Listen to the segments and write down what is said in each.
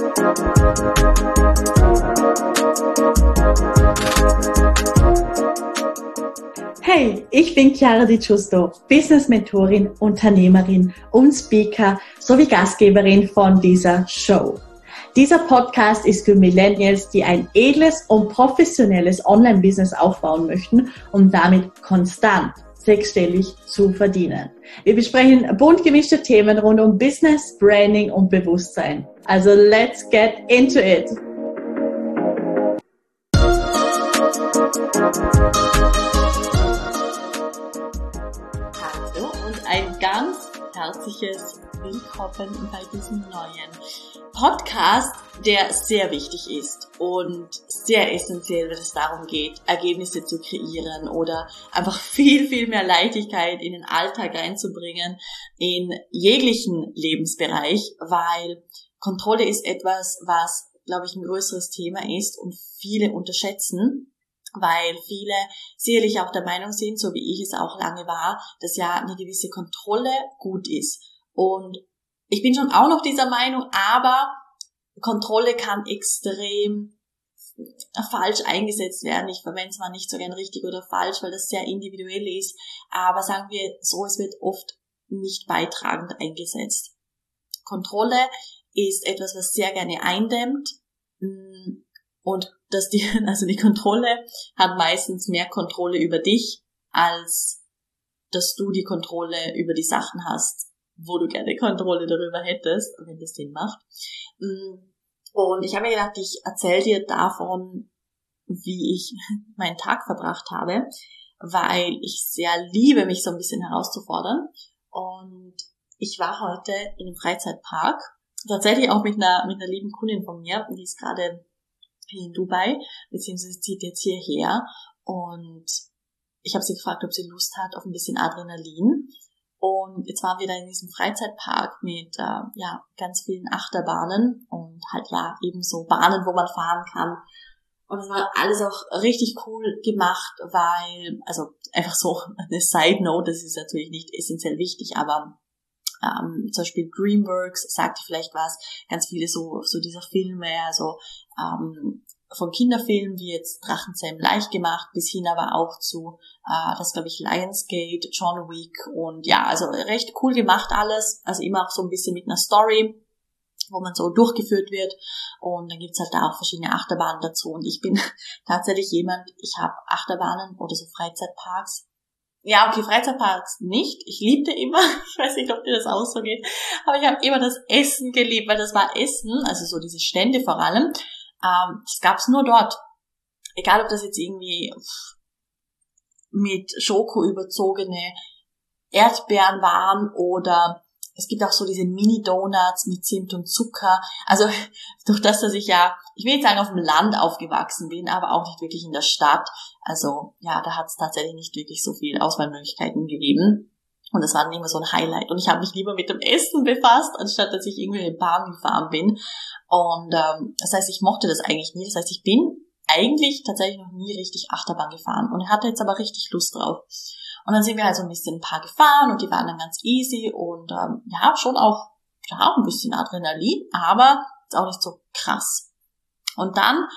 Hey, ich bin Chiara Di Giusto, Business-Mentorin, Unternehmerin und Speaker sowie Gastgeberin von dieser Show. Dieser Podcast ist für Millennials, die ein edles und professionelles Online-Business aufbauen möchten, um damit konstant sechsstellig zu verdienen. Wir besprechen bunt gemischte Themen rund um Business, Branding und Bewusstsein. Also let's get into it! Hallo und ein ganz herzliches Willkommen bei diesem neuen Podcast, der sehr wichtig ist und sehr essentiell, wenn es darum geht, Ergebnisse zu kreieren oder einfach viel, viel mehr Leichtigkeit in den Alltag reinzubringen, in jeglichen Lebensbereich, weil Kontrolle ist etwas, was, glaube ich, ein größeres Thema ist und viele unterschätzen, weil viele sicherlich auch der Meinung sind, so wie ich es auch lange war, dass ja eine gewisse Kontrolle gut ist. Und ich bin schon auch noch dieser Meinung, aber Kontrolle kann extrem falsch eingesetzt werden. Ich verwende es mal nicht so gern richtig oder falsch, weil das sehr individuell ist. Aber sagen wir so, es wird oft nicht beitragend eingesetzt. Kontrolle ist etwas, was sehr gerne eindämmt. Und die Kontrolle hat meistens mehr Kontrolle über dich, als dass du die Kontrolle über die Sachen hast, wo du gerne Kontrolle darüber hättest, wenn das Sinn macht. Und ich habe mir gedacht, ich erzähle dir davon, wie ich meinen Tag verbracht habe, weil ich sehr liebe, mich so ein bisschen herauszufordern. Und ich war heute in einem Freizeitpark, tatsächlich auch mit einer lieben Kundin von mir, die ist gerade in Dubai, beziehungsweise zieht jetzt hierher. Und ich habe sie gefragt, ob sie Lust hat auf ein bisschen Adrenalin. Und jetzt waren wir da in diesem Freizeitpark mit ganz vielen Achterbahnen und halt eben so Bahnen, wo man fahren kann. Und es war alles auch richtig cool gemacht, weil, also einfach so eine Side Note, das ist natürlich nicht essentiell wichtig, aber zum Beispiel DreamWorks sagt vielleicht was, ganz viele so dieser Filme, also von Kinderfilmen wie jetzt Drachenzähmen leicht gemacht, bis hin aber auch zu, das glaube ich Lionsgate, John Wick und ja, also recht cool gemacht alles, also immer auch so ein bisschen mit einer Story, wo man so durchgeführt wird und dann gibt's halt da auch verschiedene Achterbahnen dazu und ich bin tatsächlich jemand, ich habe Achterbahnen oder so Freizeitparks. Ja, okay, Freizeitparks nicht. Ich liebte immer, ich weiß nicht, ob dir das auch so geht, aber ich habe immer das Essen geliebt, weil das war Essen, also so diese Stände vor allem, das gab's nur dort. Egal, ob das jetzt irgendwie mit Schoko überzogene Erdbeeren waren oder es gibt auch so diese Mini-Donuts mit Zimt und Zucker. Also durch das, dass ich ich will nicht sagen auf dem Land aufgewachsen bin, aber auch nicht wirklich in der Stadt. Also ja, da hat es tatsächlich nicht wirklich so viel Auswahlmöglichkeiten gegeben. Und das war dann immer so ein Highlight. Und ich habe mich lieber mit dem Essen befasst, anstatt dass ich irgendwie in die Bahn gefahren bin. Und das heißt, ich mochte das eigentlich nie. Das heißt, ich bin eigentlich tatsächlich noch nie richtig Achterbahn gefahren und hatte jetzt aber richtig Lust drauf. Und dann sind wir halt so ein bisschen ein paar gefahren und die waren dann ganz easy und schon auch ein bisschen Adrenalin, aber ist auch nicht so krass. Und dann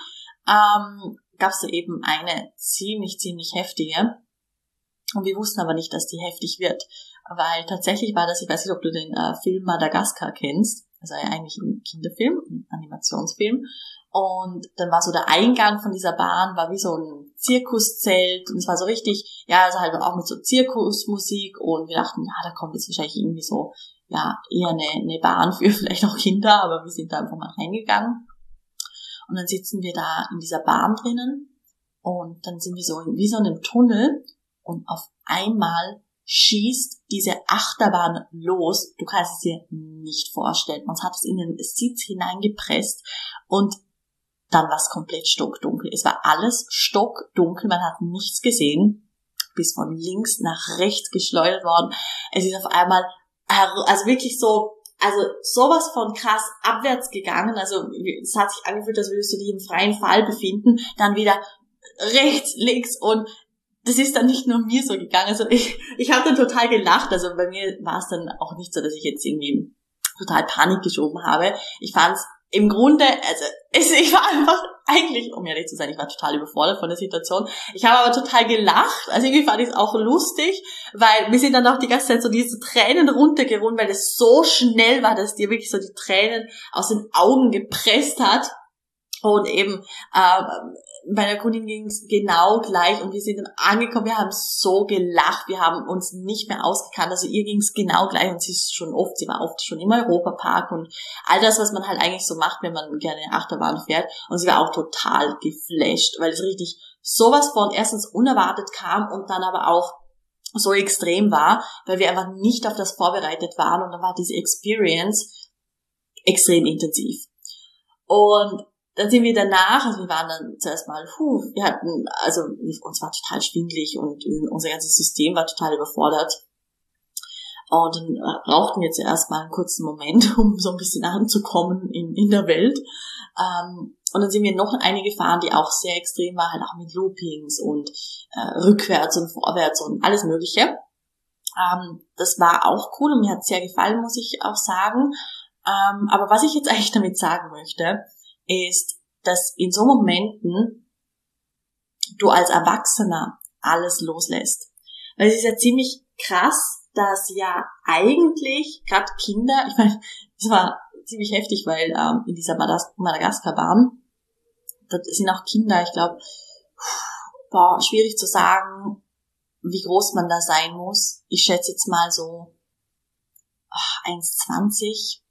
gab es da eben eine ziemlich heftige und wir wussten aber nicht, dass die heftig wird, weil tatsächlich war das, ich weiß nicht, ob du den Film Madagaskar kennst, also eigentlich ein Kinderfilm, ein Animationsfilm. Und dann war so der Eingang von dieser Bahn, war wie so ein Zirkuszelt und es war so richtig, also halt auch mit so Zirkusmusik und wir dachten, da kommt jetzt wahrscheinlich irgendwie so, eher eine Bahn für vielleicht auch Kinder, aber wir sind da einfach mal reingegangen und dann sitzen wir da in dieser Bahn drinnen und dann sind wir so wie so in einem Tunnel und auf einmal schießt diese Achterbahn los. Du kannst es dir nicht vorstellen. Uns hat es in den Sitz hineingepresst und dann war es komplett stockdunkel. Es war alles stockdunkel, man hat nichts gesehen, bis von links nach rechts geschleudert worden. Es ist auf einmal, also wirklich so, sowas von krass abwärts gegangen. Also es hat sich angefühlt, als würdest du dich im freien Fall befinden, dann wieder rechts, links und das ist dann nicht nur mir so gegangen. Also ich habe dann total gelacht. Also bei mir war es dann auch nicht so, dass ich jetzt irgendwie total Panik geschoben habe. Ich fand es im Grunde, also ich war einfach eigentlich, um ehrlich zu sein, ich war total überfordert von der Situation. Ich habe aber total gelacht, also irgendwie fand ich es auch lustig, weil mir sind dann auch die ganze Zeit so diese Tränen runtergerungen, weil es so schnell war, dass dir wirklich so die Tränen aus den Augen gepresst hat. Und eben bei der Kundin ging es genau gleich und wir sind dann angekommen, wir haben so gelacht, wir haben uns nicht mehr ausgekannt, also ihr ging es genau gleich und sie war oft schon im Europapark und all das, was man halt eigentlich so macht, wenn man gerne Achterbahn fährt, und sie war auch total geflasht, weil es richtig sowas von erstens unerwartet kam und dann aber auch so extrem war, weil wir einfach nicht auf das vorbereitet waren und dann war diese Experience extrem intensiv. Und dann sind wir danach, also wir waren dann zuerst mal, uns war total schwindelig und unser ganzes System war total überfordert. Und dann brauchten wir zuerst mal einen kurzen Moment, um so ein bisschen anzukommen in der Welt. Und dann sind wir noch eine gefahren, die auch sehr extrem war, halt auch mit Loopings und rückwärts und vorwärts und alles Mögliche. Das war auch cool und mir hat es sehr gefallen, muss ich auch sagen. Aber was ich jetzt eigentlich damit sagen möchte, ist, dass in so Momenten du als Erwachsener alles loslässt. Weil es ist ja ziemlich krass, dass ja eigentlich gerade Kinder, ich meine, das war ziemlich heftig, weil in dieser Madagaskar-Bahn, da sind auch Kinder, ich glaube, schwierig zu sagen, wie groß man da sein muss. Ich schätze jetzt mal so 1,20,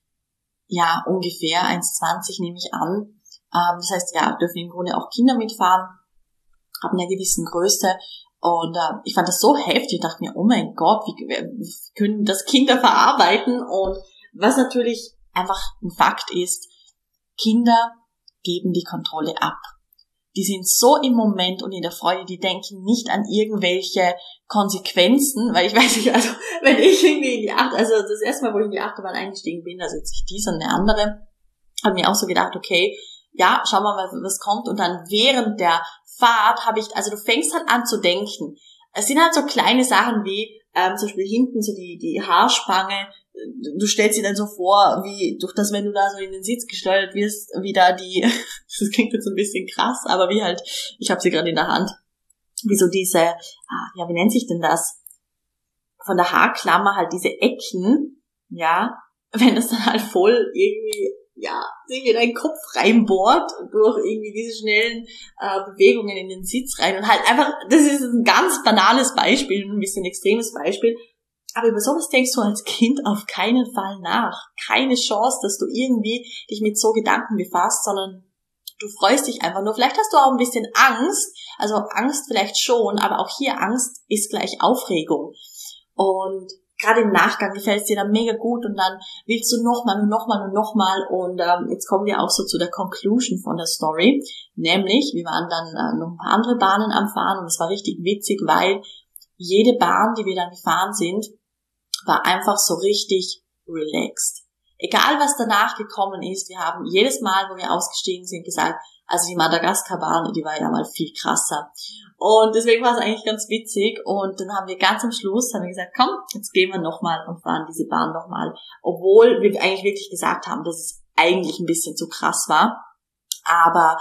ja, ungefähr 1,20 nehme ich an. Das heißt, ja, dürfen im Grunde auch Kinder mitfahren, ab einer gewissen Größe. Und ich fand das so heftig, ich dachte mir, oh mein Gott, wie können das Kinder verarbeiten? Und was natürlich einfach ein Fakt ist, Kinder geben die Kontrolle ab. Die sind so im Moment und in der Freude, die denken nicht an irgendwelche Konsequenzen, weil ich weiß nicht, also wenn ich irgendwie also das erste Mal, wo ich in die Achterbahn eingestiegen bin, also jetzt nicht diese und eine andere, habe mir auch so gedacht, okay, ja, schauen wir mal, was kommt. Und dann während der Fahrt also du fängst halt an zu denken. Es sind halt so kleine Sachen wie, zum Beispiel hinten so die Haarspange. Du stellst dir dann so vor, wie durch das, wenn du da so in den Sitz gesteuert wirst, wie da das klingt jetzt ein bisschen krass, aber wie halt, ich habe sie gerade in der Hand, wie so diese, wie nennt sich denn das? Von der Haarklammer halt diese Ecken, ja, wenn das dann halt voll irgendwie, sich in deinen Kopf reinbohrt, durch irgendwie diese schnellen Bewegungen in den Sitz rein und halt einfach, das ist ein ganz banales Beispiel, ein bisschen extremes Beispiel, aber über sowas denkst du als Kind auf keinen Fall nach. Keine Chance, dass du irgendwie dich mit so Gedanken befasst, sondern du freust dich einfach nur. Vielleicht hast du auch ein bisschen Angst, also Angst vielleicht schon, aber auch hier Angst ist gleich Aufregung. Und gerade im Nachgang gefällt es dir dann mega gut und dann willst du nochmal und nochmal und nochmal und jetzt kommen wir auch so zu der Conclusion von der Story, nämlich wir waren dann noch ein paar andere Bahnen am Fahren und es war richtig witzig, weil jede Bahn, die wir dann gefahren sind, war einfach so richtig relaxed. Egal was danach gekommen ist, wir haben jedes Mal, wo wir ausgestiegen sind, gesagt, also die Madagaskar-Bahn, die war ja mal viel krasser. Und deswegen war es eigentlich ganz witzig. Und dann haben wir ganz am Schluss gesagt, komm, jetzt gehen wir nochmal und fahren diese Bahn nochmal. Obwohl wir eigentlich wirklich gesagt haben, dass es eigentlich ein bisschen zu krass war. Aber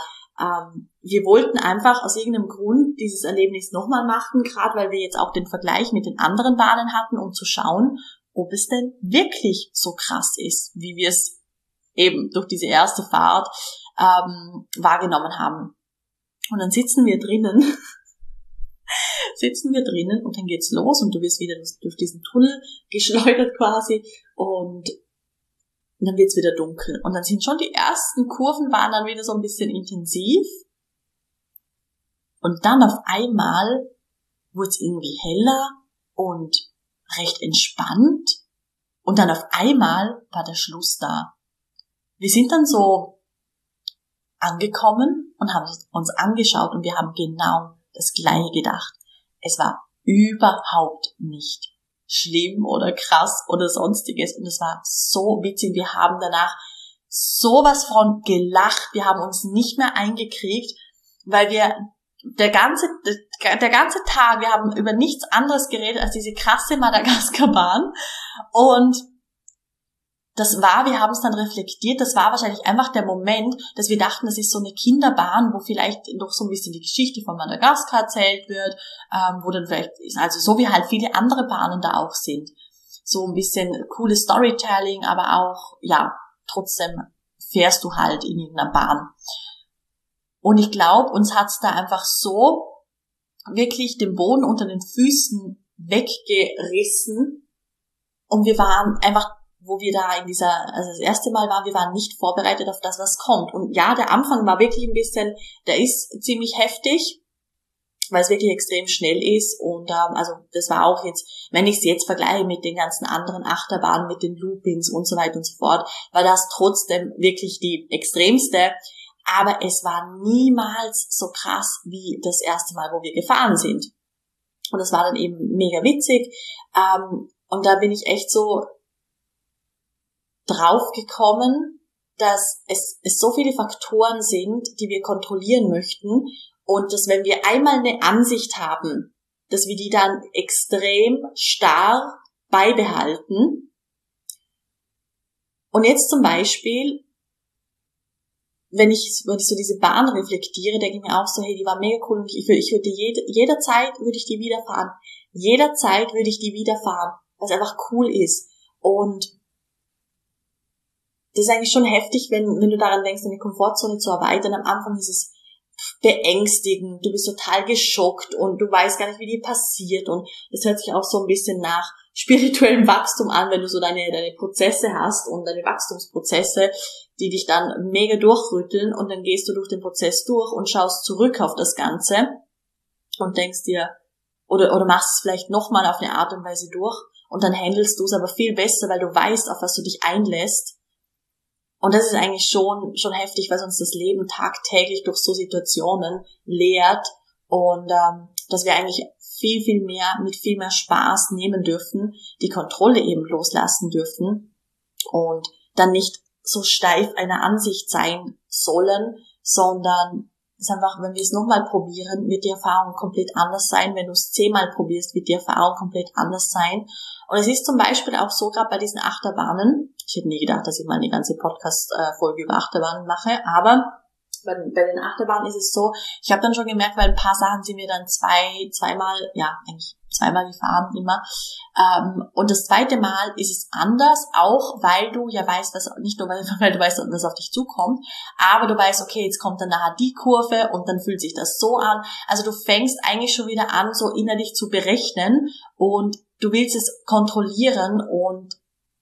wir wollten einfach aus irgendeinem Grund dieses Erlebnis nochmal machen, gerade weil wir jetzt auch den Vergleich mit den anderen Bahnen hatten, um zu schauen, ob es denn wirklich so krass ist, wie wir es eben durch diese erste Fahrt wahrgenommen haben. Und dann sitzen wir drinnen und dann geht's los und du wirst wieder durch diesen Tunnel geschleudert quasi und dann wird's wieder dunkel. Und dann sind schon die ersten Kurven waren dann wieder so ein bisschen intensiv. Und dann auf einmal wurde es irgendwie heller und recht entspannt. Und dann auf einmal war der Schluss da. Wir sind dann so angekommen und haben uns angeschaut und wir haben genau das Gleiche gedacht. Es war überhaupt nicht schlimm oder krass oder sonstiges und es war so witzig. Wir haben danach sowas von gelacht. Wir haben uns nicht mehr eingekriegt, weil der ganze Tag, wir haben über nichts anderes geredet als diese krasse Madagaskar-Bahn und wir haben es dann reflektiert, das war wahrscheinlich einfach der Moment, dass wir dachten, das ist so eine Kinderbahn, wo vielleicht noch so ein bisschen die Geschichte von Madagaskar erzählt wird, wo dann vielleicht, also so wie halt viele andere Bahnen da auch sind. So ein bisschen cooles Storytelling, aber auch, ja, trotzdem fährst du halt in irgendeiner Bahn. Und ich glaube, uns hat's da einfach so wirklich den Boden unter den Füßen weggerissen und wir waren einfach, wo wir da also das erste Mal waren, wir waren nicht vorbereitet auf das, was kommt. Und ja, der Anfang war wirklich ein bisschen, der ist ziemlich heftig, weil es wirklich extrem schnell ist und also das war auch jetzt, wenn ich es jetzt vergleiche mit den ganzen anderen Achterbahnen, mit den Loopings und so weiter und so fort, war das trotzdem wirklich die extremste, aber es war niemals so krass wie das erste Mal, wo wir gefahren sind. Und das war dann eben mega witzig und da bin ich echt so drauf gekommen, dass es so viele Faktoren sind, die wir kontrollieren möchten und dass wenn wir einmal eine Ansicht haben, dass wir die dann extrem starr beibehalten. Und jetzt zum Beispiel, wenn ich so diese Bahn reflektiere, denke ich mir auch so, hey, die war mega cool und ich würde jederzeit würde ich die wieder fahren. Jederzeit würde ich die wieder fahren, was einfach cool ist. Und das ist eigentlich schon heftig, wenn du daran denkst, deine Komfortzone zu erweitern. Am Anfang ist es beängstigend, du bist total geschockt und du weißt gar nicht, wie die passiert. Und das hört sich auch so ein bisschen nach spirituellem Wachstum an, wenn du so deine Prozesse hast und deine Wachstumsprozesse, die dich dann mega durchrütteln und dann gehst du durch den Prozess durch und schaust zurück auf das Ganze und denkst dir, oder machst es vielleicht nochmal auf eine Art und Weise durch und dann handelst du es aber viel besser, weil du weißt, auf was du dich einlässt. Und das ist eigentlich schon heftig, weil uns das Leben tagtäglich durch so Situationen lehrt und dass wir eigentlich viel, viel mehr, mit viel mehr Spaß nehmen dürfen, die Kontrolle eben loslassen dürfen und dann nicht so steif einer Ansicht sein sollen, sondern es ist einfach, wenn wir es nochmal probieren, wird die Erfahrung komplett anders sein. Wenn du es 10-mal probierst, wird die Erfahrung komplett anders sein. Und es ist zum Beispiel auch so, gerade bei diesen Achterbahnen, ich hätte nie gedacht, dass ich mal eine ganze Podcast-Folge über Achterbahnen mache, aber bei den Achterbahnen ist es so, ich habe dann schon gemerkt, weil ein paar Sachen sind wir dann zweimal gefahren immer. Und das zweite Mal ist es anders, auch weil du ja weißt, dass nicht nur weil du weißt, was auf dich zukommt, aber du weißt, okay, jetzt kommt dann nachher die Kurve und dann fühlt sich das so an. Also du fängst eigentlich schon wieder an, so innerlich zu berechnen und du willst es kontrollieren und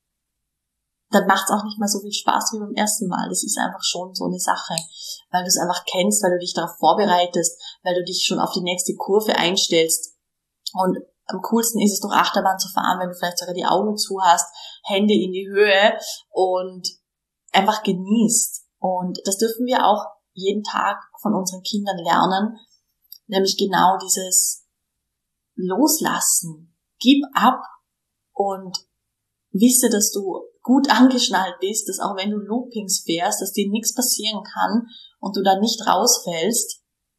dann macht es auch nicht mehr so viel Spaß wie beim ersten Mal. Das ist einfach schon so eine Sache, weil du es einfach kennst, weil du dich darauf vorbereitest, weil du dich schon auf die nächste Kurve einstellst. Und am coolsten ist es, durch Achterbahn zu fahren, wenn du vielleicht sogar die Augen zu hast, Hände in die Höhe und einfach genießt. Und das dürfen wir auch jeden Tag von unseren Kindern lernen, nämlich genau dieses Loslassen. Gib ab und wisse, dass du gut angeschnallt bist, dass auch wenn du Loopings fährst, dass dir nichts passieren kann und du da nicht rausfällst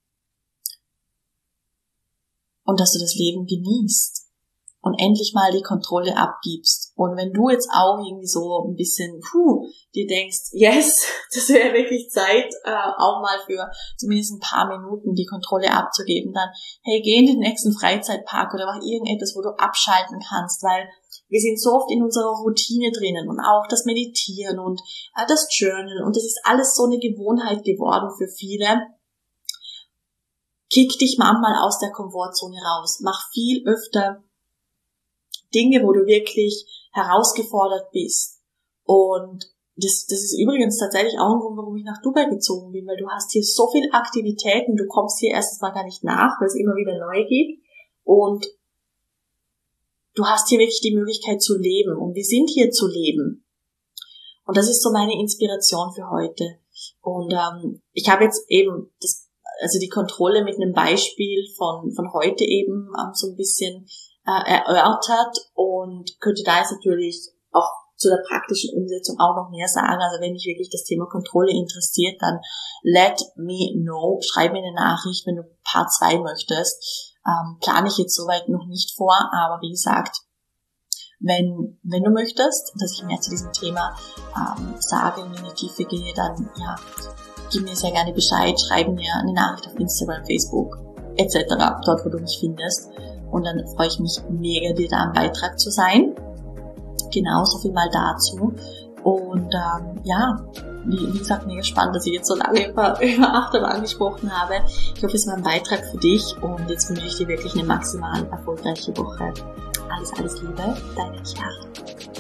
und dass du das Leben genießt und endlich mal die Kontrolle abgibst. Und wenn du jetzt auch irgendwie so ein bisschen dir denkst, yes, das wäre wirklich Zeit, auch mal für zumindest ein paar Minuten die Kontrolle abzugeben, dann hey, geh in den nächsten Freizeitpark oder mach irgendetwas, wo du abschalten kannst, weil wir sind so oft in unserer Routine drinnen und auch das Meditieren und das Journal und das ist alles so eine Gewohnheit geworden für viele. Kick dich manchmal aus der Komfortzone raus. Mach viel öfter Dinge, wo du wirklich herausgefordert bist. Und das ist übrigens tatsächlich auch ein Grund, warum ich nach Dubai gezogen bin, weil du hast hier so viel Aktivitäten, du kommst hier erstens mal gar nicht nach, weil es immer wieder neu gibt und du hast hier wirklich die Möglichkeit zu leben und wir sind hier zu leben. Und das ist so meine Inspiration für heute. Und ich habe jetzt eben die Kontrolle mit einem Beispiel von heute eben so ein bisschen erörtert und könnte da jetzt natürlich auch zu der praktischen Umsetzung auch noch mehr sagen. Also wenn dich wirklich das Thema Kontrolle interessiert, dann let me know. Schreib mir eine Nachricht, wenn du Part 2 möchtest. Plane ich jetzt soweit noch nicht vor, aber wie gesagt, Wenn du möchtest, dass ich mehr zu diesem Thema sage und in die Tiefe gehe, dann gib mir sehr gerne Bescheid, schreib mir eine Nachricht auf Instagram, Facebook etc., dort wo du mich findest. Und dann freue ich mich mega, dir da am Beitrag zu sein. Genau, so viel mal dazu. Und wie gesagt, mega spannend, dass ich jetzt so lange über Achterbahn gesprochen habe. Ich hoffe, es war ein Beitrag für dich und jetzt wünsche ich dir wirklich eine maximal erfolgreiche Woche. Alles Liebe, deine Chiara.